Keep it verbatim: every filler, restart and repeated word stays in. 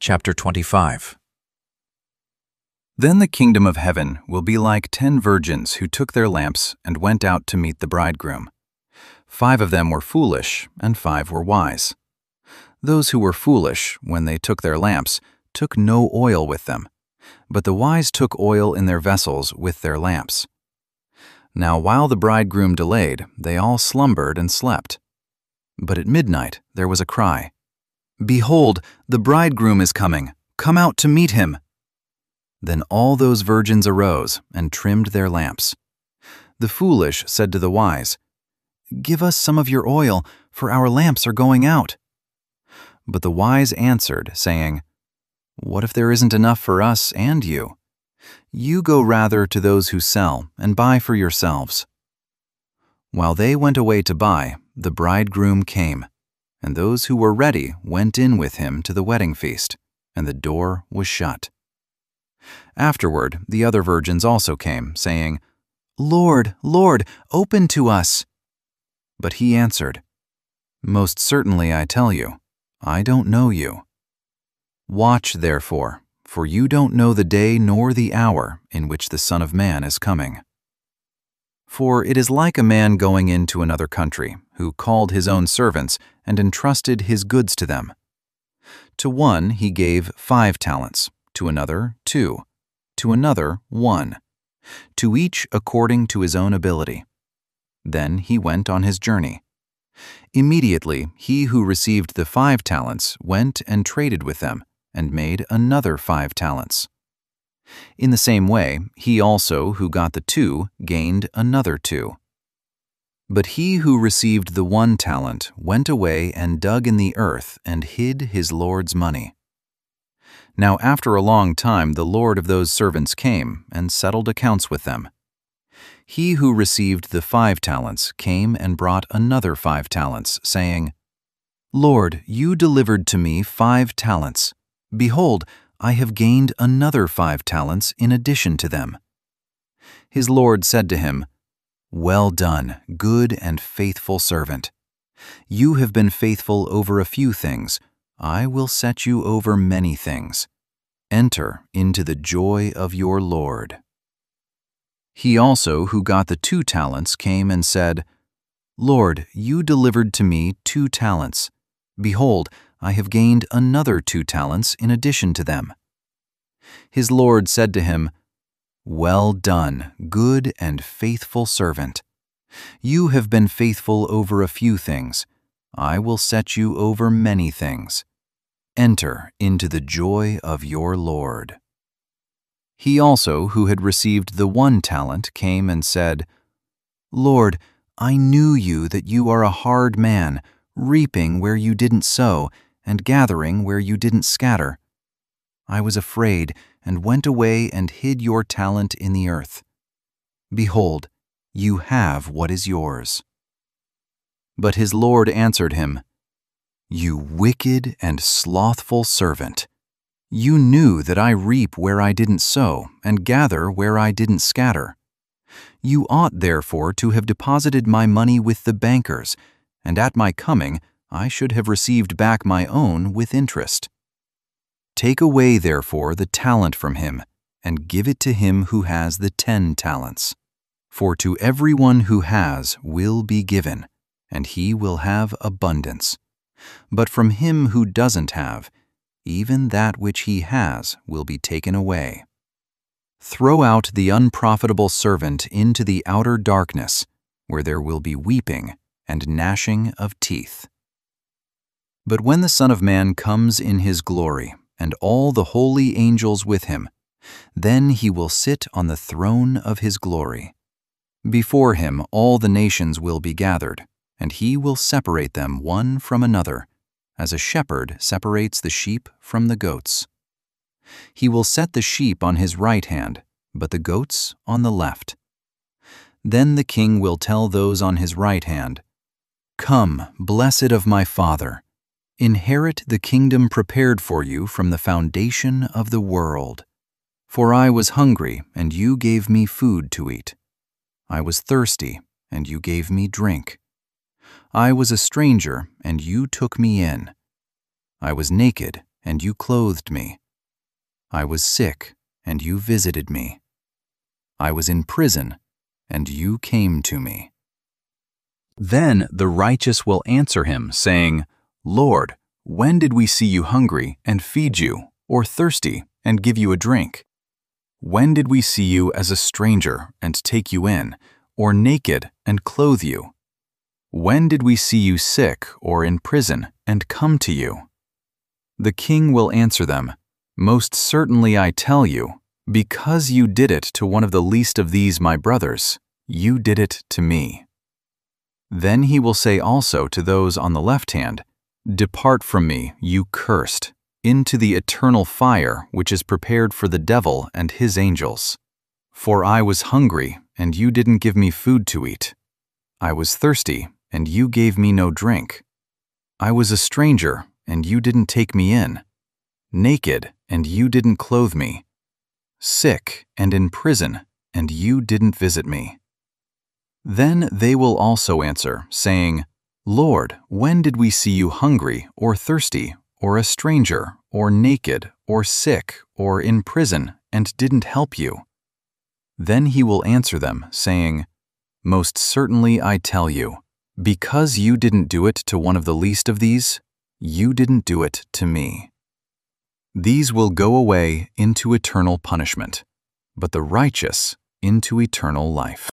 Chapter twenty-five. Then the kingdom of heaven will be like ten virgins who took their lamps and went out to meet the bridegroom. Five of them were foolish, and five were wise. Those who were foolish, when they took their lamps, took no oil with them, but the wise took oil in their vessels with their lamps. Now while the bridegroom delayed, they all slumbered and slept. But at midnight there was a cry, "Behold, the bridegroom is coming. Come out to meet him." Then all those virgins arose and trimmed their lamps. The foolish said to the wise, "Give us some of your oil, for our lamps are going out." But the wise answered, saying, "What if there isn't enough for us and you? You go rather to those who sell and buy for yourselves." While they went away to buy, the bridegroom came, and those who were ready went in with him to the wedding feast, and the door was shut. Afterward the other virgins also came, saying, "Lord, Lord, open to us." But he answered, "Most certainly I tell you, I don't know you. Watch therefore, for you don't know the day nor the hour in which the Son of Man is coming. For it is like a man going into another country, who called his own servants and entrusted his goods to them. To one he gave five talents, to another two, to another one, to each according to his own ability. Then he went on his journey. Immediately he who received the five talents went and traded with them, and made another five talents. In the same way, he also who got the two gained another two. But he who received the one talent went away and dug in the earth and hid his Lord's money. Now after a long time the Lord of those servants came and settled accounts with them. He who received the five talents came and brought another five talents, saying, "Lord, you delivered to me five talents. Behold, I have gained another five talents in addition to them." His Lord said to him, "Well done, good and faithful servant. You have been faithful over a few things. I will set you over many things. Enter into the joy of your Lord." He also who got the two talents came and said, "Lord, you delivered to me two talents. Behold, I have gained another two talents in addition to them." His Lord said to him, "Well done, good and faithful servant. You have been faithful over a few things. I will set you over many things. Enter into the joy of your Lord." He also who had received the one talent came and said, "Lord, I knew you that you are a hard man, reaping where you didn't sow, and gathering where you didn't scatter. I was afraid and went away and hid your talent in the earth. Behold, you have what is yours." But his Lord answered him, "You wicked and slothful servant. You knew that I reap where I didn't sow and gather where I didn't scatter. You ought therefore to have deposited my money with the bankers, and at my coming I should have received back my own with interest. Take away therefore the talent from him, and give it to him who has the ten talents. For to everyone who has will be given, and he will have abundance. But from him who doesn't have, even that which he has will be taken away. Throw out the unprofitable servant into the outer darkness, where there will be weeping and gnashing of teeth. But when the Son of Man comes in his glory, and all the holy angels with him, then he will sit on the throne of his glory. Before him all the nations will be gathered, and he will separate them one from another, as a shepherd separates the sheep from the goats. He will set the sheep on his right hand, but the goats on the left. Then the king will tell those on his right hand, "Come, blessed of my Father, inherit the kingdom prepared for you from the foundation of the world. For I was hungry, and you gave me food to eat. I was thirsty, and you gave me drink. I was a stranger, and you took me in. I was naked, and you clothed me. I was sick, and you visited me. I was in prison, and you came to me." Then the righteous will answer him, saying, "Lord, when did we see you hungry and feed you, or thirsty and give you a drink? When did we see you as a stranger and take you in, or naked and clothe you? When did we see you sick or in prison and come to you?" The king will answer them, "Most certainly I tell you, because you did it to one of the least of these my brothers, you did it to me." Then he will say also to those on the left hand, "Depart from me, you cursed, into the eternal fire which is prepared for the devil and his angels. For I was hungry, and you didn't give me food to eat. I was thirsty, and you gave me no drink. I was a stranger, and you didn't take me in. Naked, and you didn't clothe me. Sick and in prison, and you didn't visit me." Then they will also answer, saying, "Lord, when did we see you hungry or thirsty, or a stranger, or naked, or sick, or in prison, and didn't help you?" Then he will answer them, saying, "Most certainly I tell you, because you didn't do it to one of the least of these, you didn't do it to me." These will go away into eternal punishment, but the righteous into eternal life.